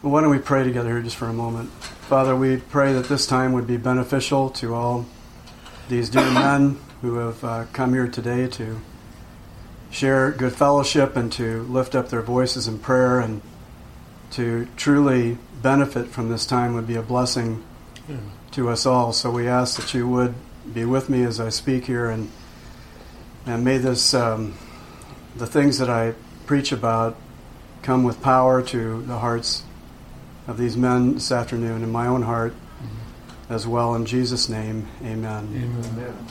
Why don't we pray together here just for a moment? Father, we pray that this time would be beneficial to all these dear men who have come here today to share good fellowship and to lift up their voices in prayer, and to truly benefit from this time would be a blessing to us all. So we ask that you would be with me as I speak here, and may this the things that I preach about come with power to the hearts of these men this afternoon, and my own heart as well. In Jesus' name, amen. Amen.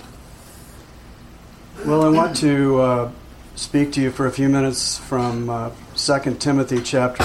Well, I want to speak to you for a few minutes from 2 Timothy chapter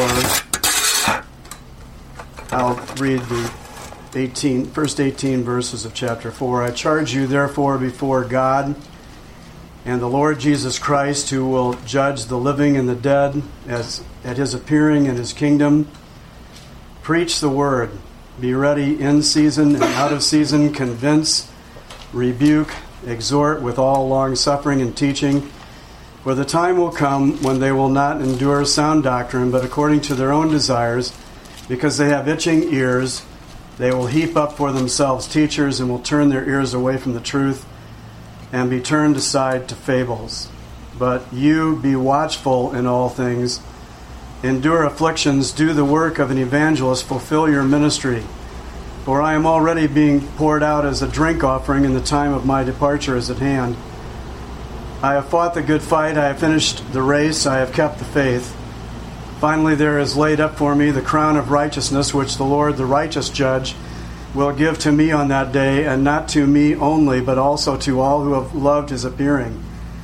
4. I'll read the first 18 verses of chapter 4. I charge you, therefore, before God and the Lord Jesus Christ, who will judge the living and the dead at his appearing in his kingdom. Preach the word. Be ready in season and out of season. Convince, rebuke, exhort with all long-suffering and teaching. For the time will come when they will not endure sound doctrine, but according to their own desires, because they have itching ears, they will heap up for themselves teachers, and will turn their ears away from the truth and be turned aside to fables. But you be watchful in all things. Endure afflictions, do the work of an evangelist, fulfill your ministry. For I am already being poured out as a drink offering, and the time of my departure is at hand. I have fought the good fight, I have finished the race, I have kept the faith. Finally there is laid up for me the crown of righteousness, which the Lord, the righteous judge, will give to me on that day, and not to me only, but also to all who have loved his appearing.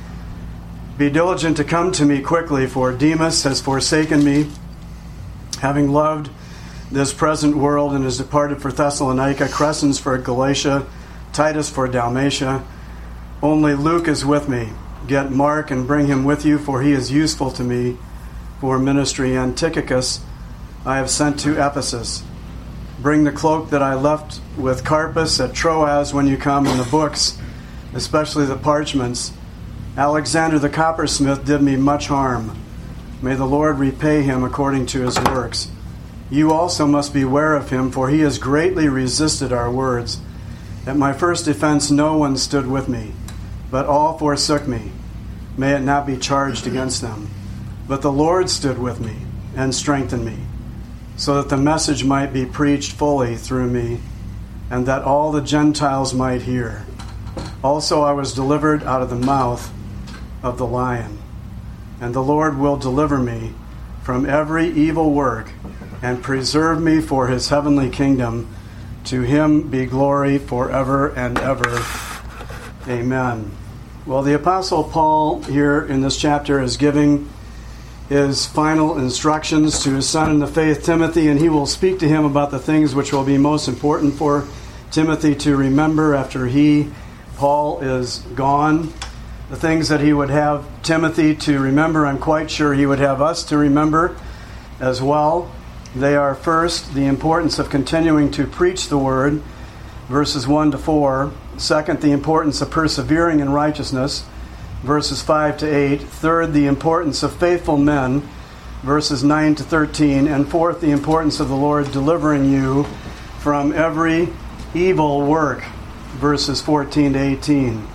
Be diligent to come to me quickly, for Demas has forsaken me, having loved this present world, and has departed for Thessalonica, Crescens for Galatia, Titus for Dalmatia. Only Luke is with me. Get Mark and bring him with you, for he is useful to me for ministry. And Tychicus I have sent to Ephesus. Bring the cloak that I left with Carpus at Troas when you come, and the books, especially the parchments. Alexander the coppersmith did me much harm. May the Lord repay him according to his works. You also must beware of him, for he has greatly resisted our words. At my first defense no one stood with me, but all forsook me. May it not be charged against them. But the Lord stood with me and strengthened me, so that the message might be preached fully through me, and that all the Gentiles might hear. Also I was delivered out of the mouth of the lion. And the Lord will deliver me from every evil work and preserve me for his heavenly kingdom. To him be glory forever and ever. Amen. Well, the Apostle Paul here in this chapter is giving his final instructions to his son in the faith, Timothy, and he will speak to him about the things which will be most important for Timothy to remember after Paul, is gone. The things that he would have Timothy to remember, I'm quite sure he would have us to remember as well. They are, first, the importance of continuing to preach the word, verses 1 to 4. Second, the importance of persevering in righteousness, verses 5 to 8. Third, the importance of faithful men, verses 9 to 13. And fourth, the importance of the Lord delivering you from every evil work, verses 14 to 18.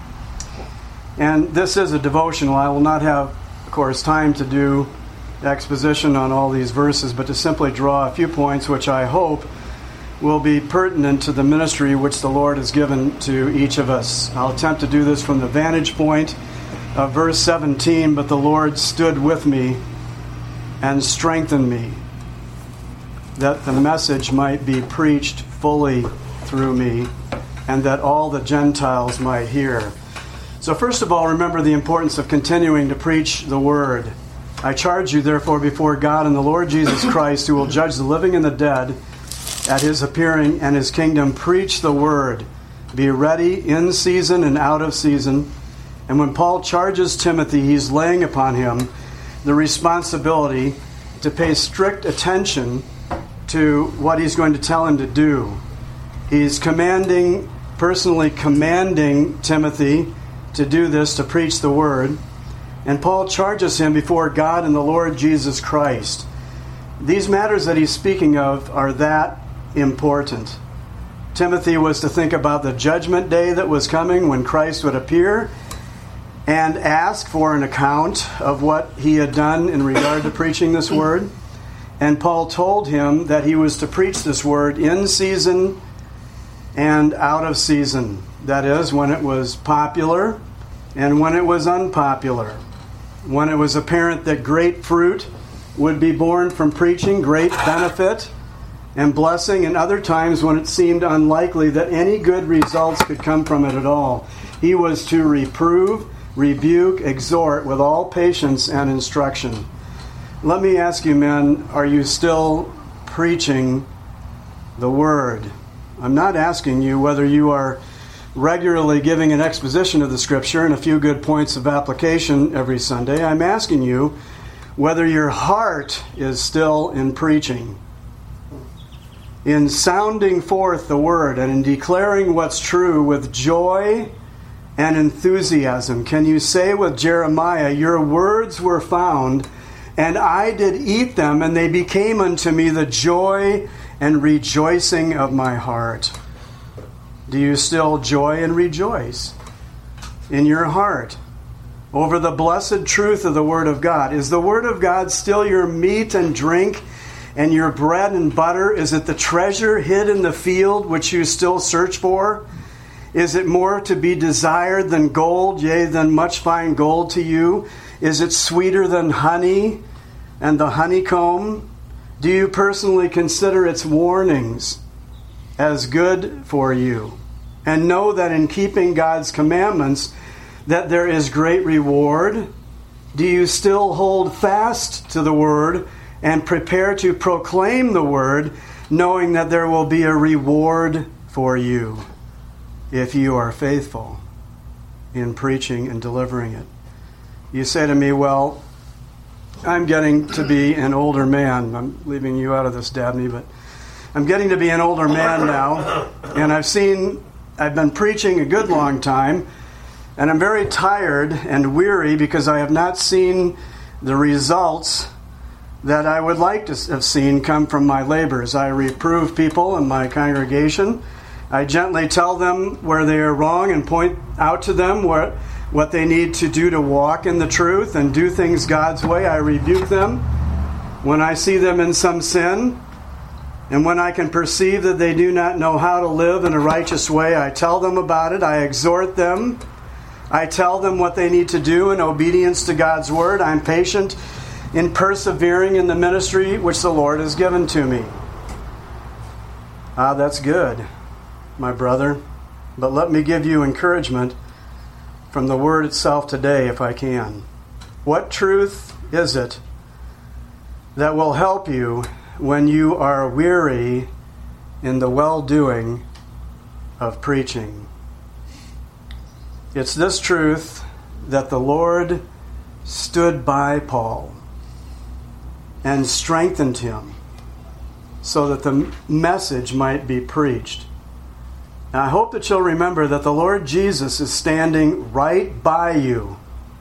And this is a devotional. I will not have, of course, time to do exposition on all these verses, but to simply draw a few points which I hope will be pertinent to the ministry which the Lord has given to each of us. I'll attempt to do this from the vantage point of verse 17, but the Lord stood with me and strengthened me, that the message might be preached fully through me, and that all the Gentiles might hear. So first of all, remember the importance of continuing to preach the word. I charge you, therefore, before God and the Lord Jesus Christ, who will judge the living and the dead at his appearing and his kingdom, preach the word. Be ready in season and out of season. And when Paul charges Timothy, he's laying upon him the responsibility to pay strict attention to what he's going to tell him to do. He's personally commanding Timothy to do this, to preach the word. And Paul charges him before God and the Lord Jesus Christ. These matters that he's speaking of are that important. Timothy was to think about the judgment day that was coming when Christ would appear and ask for an account of what he had done in regard to preaching this word. And Paul told him that he was to preach this word in season and out of season. That is, when it was popular and when it was unpopular. When it was apparent that great fruit would be born from preaching, great benefit and blessing, and other times when it seemed unlikely that any good results could come from it at all. He was to reprove, rebuke, exhort with all patience and instruction. Let me ask you, men, are you still preaching the Word? I'm not asking you whether you are regularly giving an exposition of the Scripture and a few good points of application every Sunday. I'm asking you whether your heart is still in preaching, in sounding forth the Word and in declaring what's true with joy and enthusiasm. Can you say with Jeremiah, your words were found, and I did eat them, and they became unto me the joy and rejoicing of my heart? Do you still joy and rejoice in your heart over the blessed truth of the Word of God? Is the Word of God still your meat and drink and your bread and butter? Is it the treasure hid in the field which you still search for? Is it more to be desired than gold, yea, than much fine gold to you? Is it sweeter than honey and the honeycomb? Do you personally consider its warnings as good for you, and know that in keeping God's commandments that there is great reward? Do you still hold fast to the Word and prepare to proclaim the Word, knowing that there will be a reward for you if you are faithful in preaching and delivering it? You say to me, well, I'm getting to be an older man. I'm leaving you out of this, Dabney, but I'm getting to be an older man now, and I've been preaching a good long time, and I'm very tired and weary because I have not seen the results that I would like to have seen come from my labors. I reprove people in my congregation. I gently tell them where they are wrong and point out to them what they need to do to walk in the truth and do things God's way. I rebuke them when I see them in some sin. And when I can perceive that they do not know how to live in a righteous way, I tell them about it. I exhort them. I tell them what they need to do in obedience to God's Word. I'm patient in persevering in the ministry which the Lord has given to me. That's good, my brother. But let me give you encouragement from the Word itself today, if I can. What truth is it that will help you when you are weary in the well-doing of preaching? It's this truth that the Lord stood by Paul and strengthened him so that the message might be preached. Now, I hope that you'll remember that the Lord Jesus is standing right by you,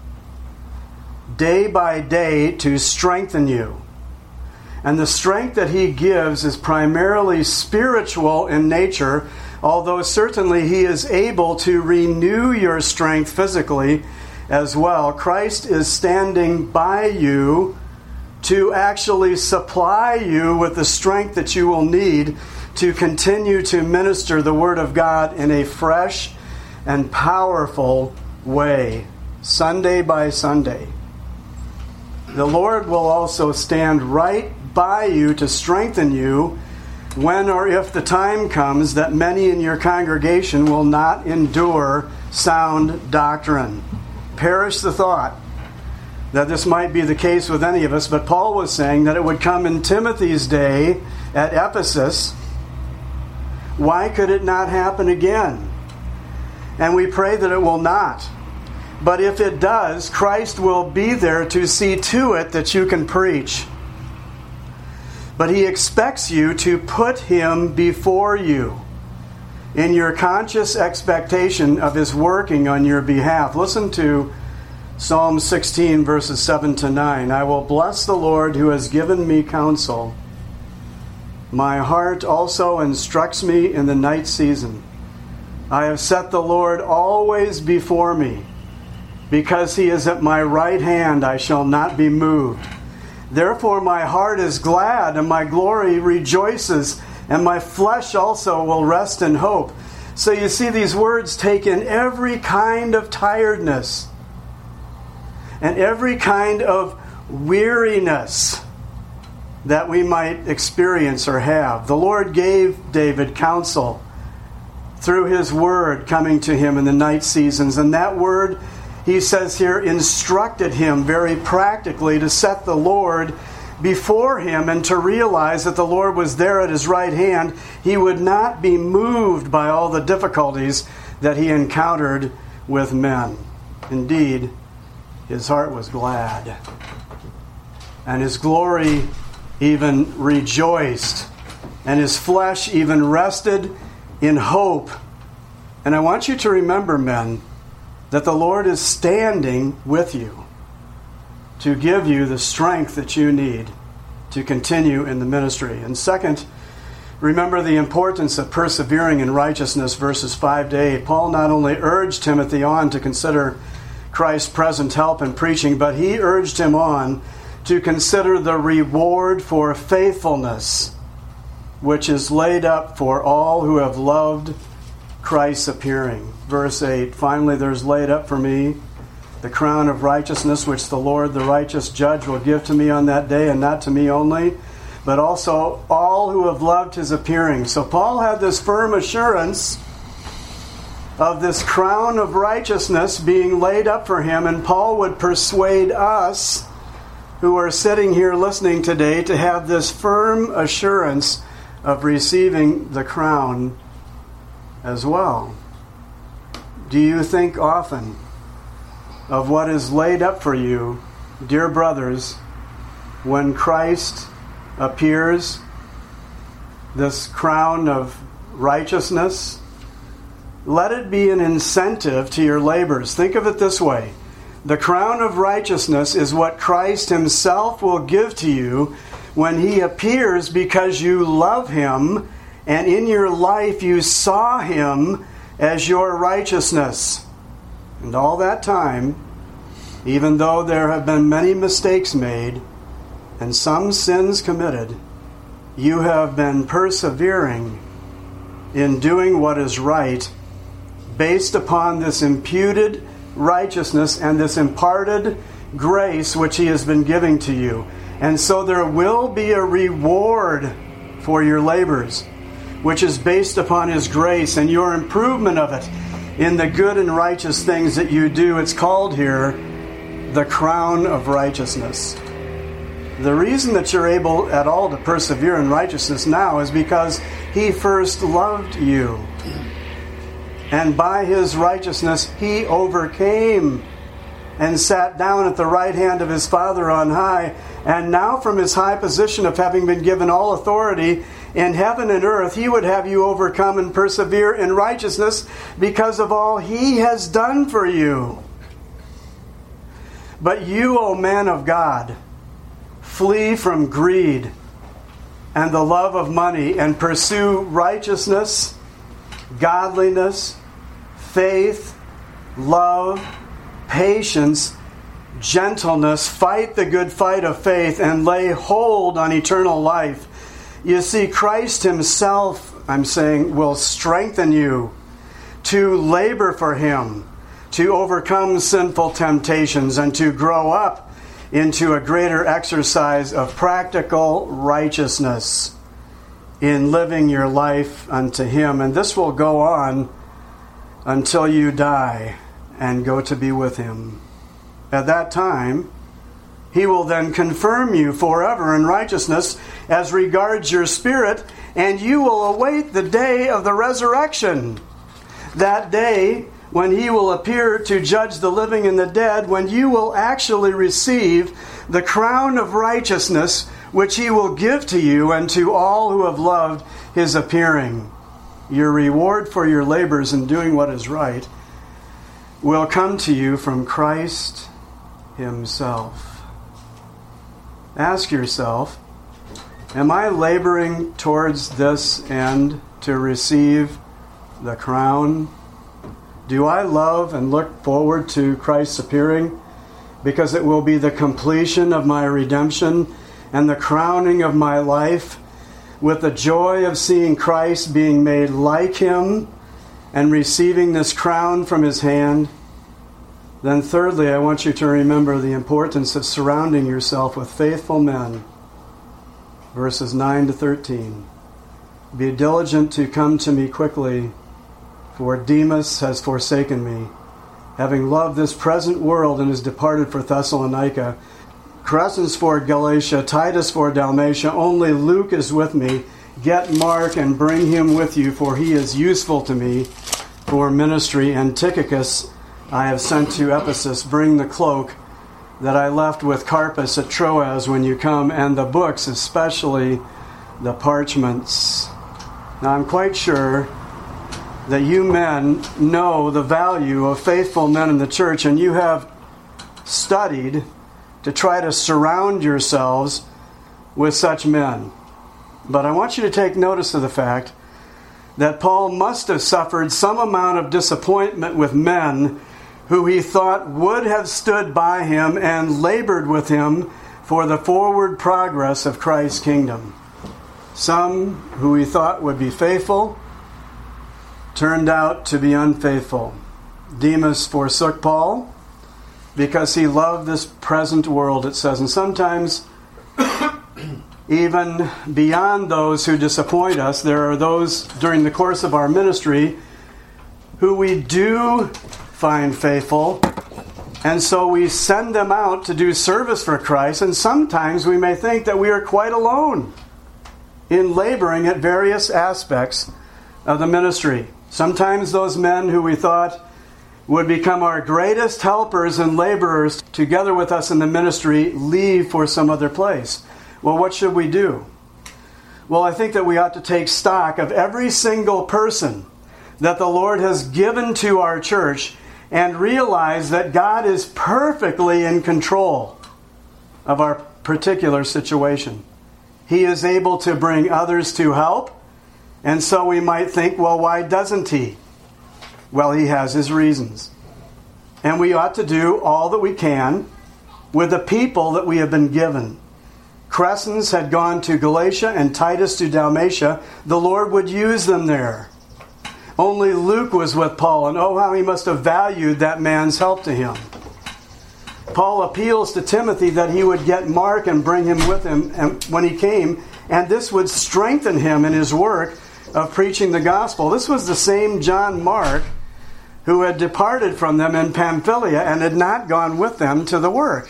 day by day, to strengthen you. And the strength that He gives is primarily spiritual in nature, although certainly He is able to renew your strength physically as well. Christ is standing by you to actually supply you with the strength that you will need to continue to minister the Word of God in a fresh and powerful way, Sunday by Sunday. The Lord will also stand right by you to strengthen you when or if the time comes that many in your congregation will not endure sound doctrine. Perish the thought that this might be the case with any of us, but Paul was saying that it would come in Timothy's day at Ephesus. Why could it not happen again? And we pray that it will not. But if it does, Christ will be there to see to it that you can preach. But He expects you to put Him before you in your conscious expectation of His working on your behalf. Listen to Psalm 16, verses 7 to 9. I will bless the Lord who has given me counsel. My heart also instructs me in the night season. I have set the Lord always before me. Because he is at my right hand, I shall not be moved. Therefore my heart is glad, and my glory rejoices, and my flesh also will rest in hope. So you see, these words take in every kind of tiredness and every kind of weariness that we might experience or have. The Lord gave David counsel through his word coming to him in the night seasons. And that word, he says here, instructed him very practically to set the Lord before him and to realize that the Lord was there at his right hand. He would not be moved by all the difficulties that he encountered with men. Indeed, his heart was glad, and his glory even rejoiced, and his flesh even rested in hope. And I want you to remember, men, that the Lord is standing with you to give you the strength that you need to continue in the ministry. And second, remember the importance of persevering in righteousness, verses 5 to 8. Paul not only urged Timothy on to consider Christ's present help in preaching, but he urged him on to consider the reward for faithfulness, which is laid up for all who have loved Christ's appearing. Verse 8, finally there's laid up for me the crown of righteousness, which the Lord, the righteous judge, will give to me on that day, and not to me only, but also all who have loved his appearing. So Paul had this firm assurance of this crown of righteousness being laid up for him, and Paul would persuade us who are sitting here listening today to have this firm assurance of receiving the crown as well. Do you think often of what is laid up for you, dear brothers, when Christ appears, this crown of righteousness? Let it be an incentive to your labors. Think of it this way. The crown of righteousness is what Christ himself will give to you when he appears, because you love him and in your life you saw him as your righteousness. And all that time, even though there have been many mistakes made and some sins committed, you have been persevering in doing what is right based upon this imputed righteousness and this imparted grace which he has been giving to you. And so there will be a reward for your labors, which is based upon his grace and your improvement of it in the good and righteous things that you do. It's called here the crown of righteousness. The reason that you're able at all to persevere in righteousness now is because he first loved you. And by his righteousness, he overcame and sat down at the right hand of his Father on high. And now from his high position of having been given all authority in heaven and earth, he would have you overcome and persevere in righteousness because of all he has done for you. But you, O man of God, flee from greed and the love of money and pursue righteousness, godliness, faith, love, patience, gentleness. Fight the good fight of faith and lay hold on eternal life. You see, Christ himself, I'm saying, will strengthen you to labor for him, to overcome sinful temptations, and to grow up into a greater exercise of practical righteousness in living your life unto him. And this will go on until you die and go to be with him. At that time, he will then confirm you forever in righteousness as regards your spirit, and you will await the day of the resurrection. That day when he will appear to judge the living and the dead, when you will actually receive the crown of righteousness, which he will give to you and to all who have loved his appearing. Your reward for your labors in doing what is right will come to you from Christ himself. Ask yourself, am I laboring towards this end to receive the crown? Do I love and look forward to Christ's appearing because it will be the completion of my redemption and the crowning of my life with the joy of seeing Christ being made like him and receiving this crown from his hand? Then thirdly, I want you to remember the importance of surrounding yourself with faithful men. Verses 9 to 13. Be diligent to come to me quickly, for Demas has forsaken me, having loved this present world and is departed for Thessalonica. Crescens for Galatia, Titus for Dalmatia, only Luke is with me. Get Mark and bring him with you, for he is useful to me for ministry. And Tychicus I have sent to Ephesus. Bring the cloak that I left with Carpus at Troas when you come, and the books, especially the parchments. Now I'm quite sure that you men know the value of faithful men in the church, and you have studied to try to surround yourselves with such men. But I want you to take notice of the fact that Paul must have suffered some amount of disappointment with men who he thought would have stood by him and labored with him for the forward progress of Christ's kingdom. Some who he thought would be faithful turned out to be unfaithful. Demas forsook Paul because he loved this present world, it says. And sometimes, even beyond those who disappoint us, there are those during the course of our ministry who we do find faithful, and so we send them out to do service for Christ, and sometimes we may think that we are quite alone in laboring at various aspects of the ministry. Sometimes those men who we thought would become our greatest helpers and laborers together with us in the ministry leave for some other place. Well, what should we do? Well, I think that we ought to take stock of every single person that the Lord has given to our church and realize that God is perfectly in control of our particular situation. He is able to bring others to help, and so we might think, well, why doesn't he? Well, he has his reasons. And we ought to do all that we can with the people that we have been given. Crescens had gone to Galatia and Titus to Dalmatia. The Lord would use them there. Only Luke was with Paul, and oh, how he must have valued that man's help to him. Paul appeals to Timothy that he would get Mark and bring him with him when he came, and this would strengthen him in his work of preaching the gospel. This was the same John Mark who had departed from them in Pamphylia and had not gone with them to the work.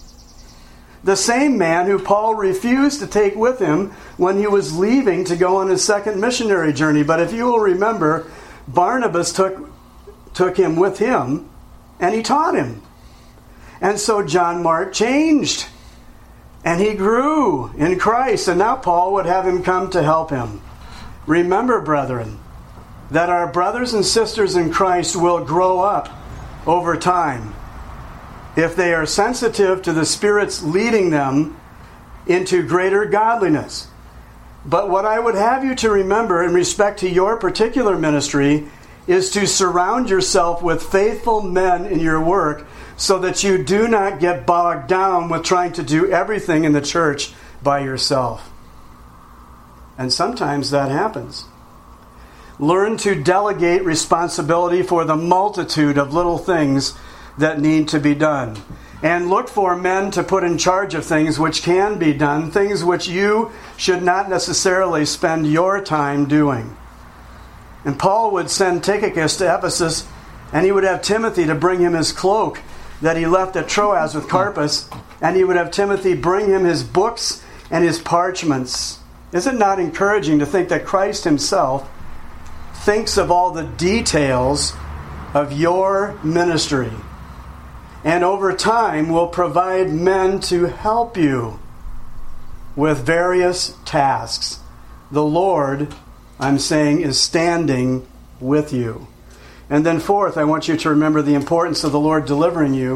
The same man who Paul refused to take with him when he was leaving to go on his second missionary journey. But if you will remember, Barnabas took him with him, and he taught him. And so John Mark changed, and he grew in Christ, and now Paul would have him come to help him. Remember, brethren, that our brothers and sisters in Christ will grow up over time if they are sensitive to the Spirit's leading them into greater godliness. But what I would have you to remember in respect to your particular ministry is to surround yourself with faithful men in your work so that you do not get bogged down with trying to do everything in the church by yourself. And sometimes that happens. Learn to delegate responsibility for the multitude of little things that need to be done. And look for men to put in charge of things which can be done, things which you should not necessarily spend your time doing. And Paul would send Tychicus to Ephesus, and he would have Timothy to bring him his cloak that he left at Troas with Carpus, and he would have Timothy bring him his books and his parchments. Is it not encouraging to think that Christ himself thinks of all the details of your ministry, and over time will provide men to help you with various tasks? The Lord, I'm saying, is standing with you. And then fourth, I want you to remember the importance of the Lord delivering you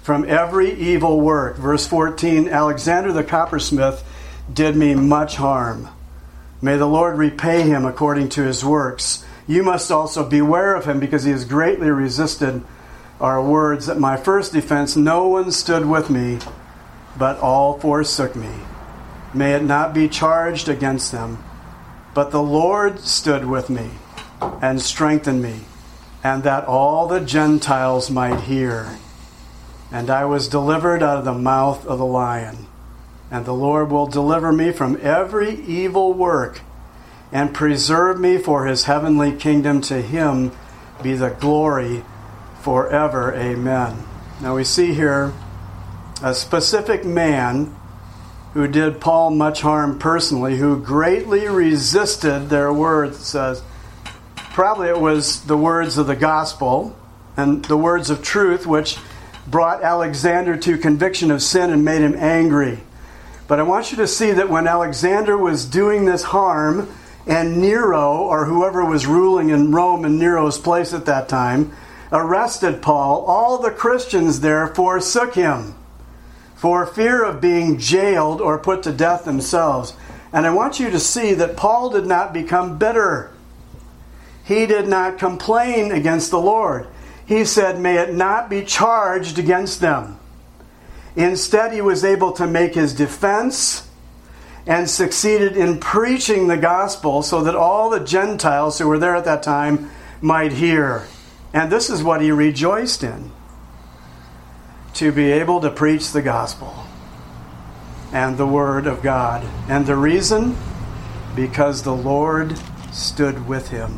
from every evil work. Verse 14, Alexander the coppersmith did me much harm. May the Lord repay him according to his works. You must also beware of him, because he has greatly resisted our words. At my first defense, no one stood with me, but all forsook me. May it not be charged against them. But the Lord stood with me and strengthened me, and that all the Gentiles might hear. And I was delivered out of the mouth of the lion. And the Lord will deliver me from every evil work and preserve me for his heavenly kingdom. To him be the glory forever. Amen. Now we see here a specific man who did Paul much harm personally, who greatly resisted their words. It says, probably it was the words of the gospel and the words of truth which brought Alexander to conviction of sin and made him angry. But I want you to see that when Alexander was doing this harm, and Nero, or whoever was ruling in Rome in Nero's place at that time, arrested Paul, all the Christians there forsook him for fear of being jailed or put to death themselves. And I want you to see that Paul did not become bitter. He did not complain against the Lord. He said, may it not be charged against them. Instead, he was able to make his defense and succeeded in preaching the gospel so that all the Gentiles who were there at that time might hear. And this is what he rejoiced in, to be able to preach the gospel and the word of God. And the reason? Because the Lord stood with him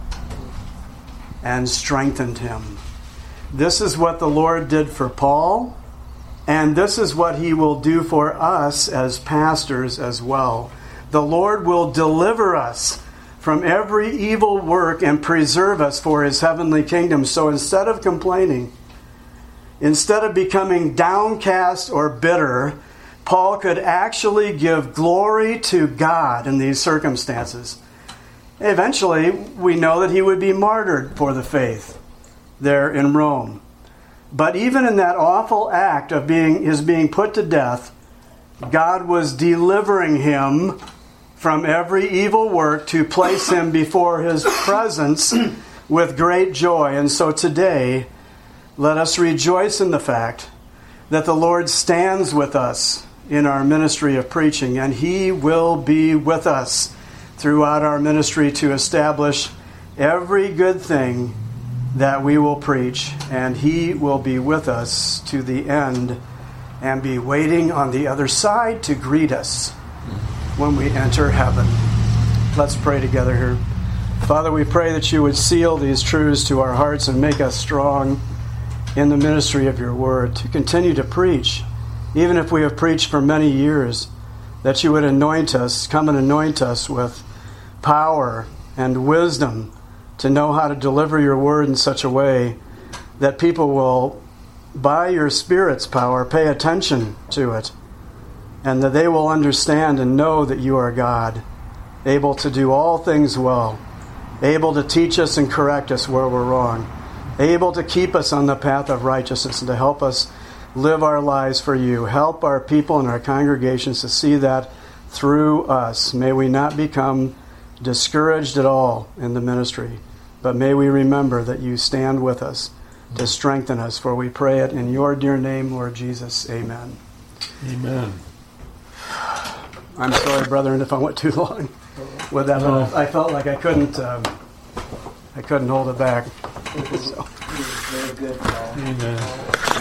and strengthened him. This is what the Lord did for Paul, and this is what he will do for us as pastors as well. The Lord will deliver us from every evil work and preserve us for his heavenly kingdom. So instead of complaining, instead of becoming downcast or bitter, Paul could actually give glory to God in these circumstances. Eventually, we know that he would be martyred for the faith there in Rome. But even in that awful act of his being put to death, God was delivering him from every evil work to place him before his presence with great joy. And so today, let us rejoice in the fact that the Lord stands with us in our ministry of preaching, and he will be with us throughout our ministry to establish every good thing that we will preach, and he will be with us to the end and be waiting on the other side to greet us when we enter heaven. Let's pray together here. Father, we pray that you would seal these truths to our hearts and make us strong in the ministry of your word to continue to preach, even if we have preached for many years, that you would anoint us, come and anoint us with power and wisdom to know how to deliver your word in such a way that people will, by your Spirit's power, pay attention to it, and that they will understand and know that you are God, able to do all things well, able to teach us and correct us where we're wrong, able to keep us on the path of righteousness and to help us live our lives for you. Help our people and our congregations to see that through us. May we not become discouraged at all in the ministry, but may we remember that you stand with us to strengthen us, for we pray it in your dear name, Lord Jesus. Amen. Amen. I'm sorry, brethren, if I went too long with that. But I felt like I couldn't hold it back. It was very good. Amen.